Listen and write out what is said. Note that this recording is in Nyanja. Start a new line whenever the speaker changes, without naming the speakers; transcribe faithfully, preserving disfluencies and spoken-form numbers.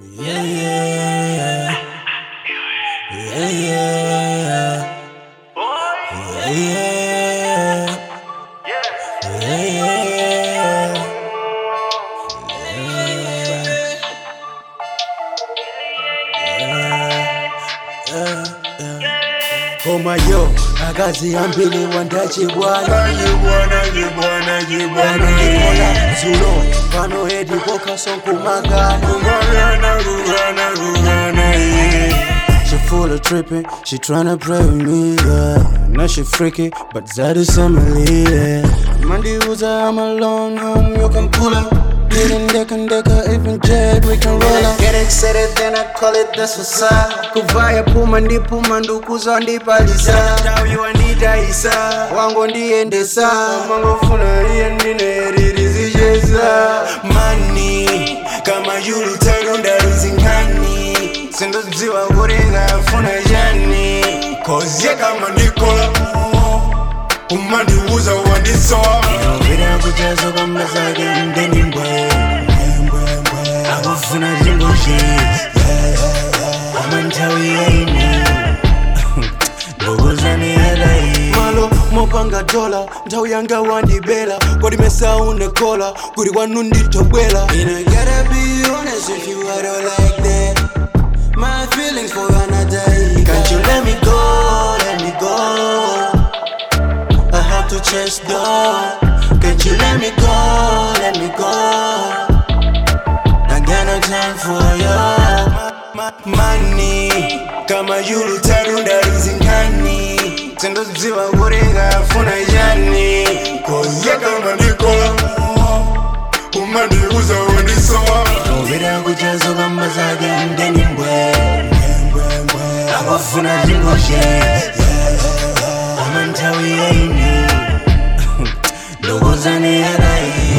Yeah, yeah, yeah, yeah, yeah, yeah, Koma yo, akazi ambili wandachi bwana
Jibwana, jibwana, jibwana,
Nikola Zulo, pano edi boka sonku magana
Gugana, gugana, gugana, yeah.
She full of tripping, she tryna play with me, yeah. Now she freaky, but that is Emily, yeah. Monday uza, I'm alone, home, you can pull up. Getting decker, decker, even jet, we can roll up. Get excited, then I call it, that's what's up. Kuvaya puma ndipu manduku zondi palisa. Dawi wandita isa, wango ndiendesa. Mango funa iendine rizijeza. Money, kama yulu tarunda ruzingani. Sindo ziwa kurenga funa jani.
Cause ye kama Nikola Umandi uza wandisoa
Vira kujazo kamba zake mdeni mbwe Akufuna jimbo shi Amantawi ya ini Logozani ya hii Malo mopanga dola Ntawi yanga wandi bela Kodi mesa une kola Kuri wanu ndito bwela You know gotta be honest if you had her like that My feelings for another day Can't you let me go, let me go I have to chase door Can't you let me go, let me go I got no time for you Money Kama yulu tarunda rizingani Sendo ziwa kurenga funa jani
Cause ye kama Nikola Umandi uza wandisoa
Vira kujazo kamba zake mdeni mbwe Akufuna jimbo she Amantawi ya ini Logozani ya hii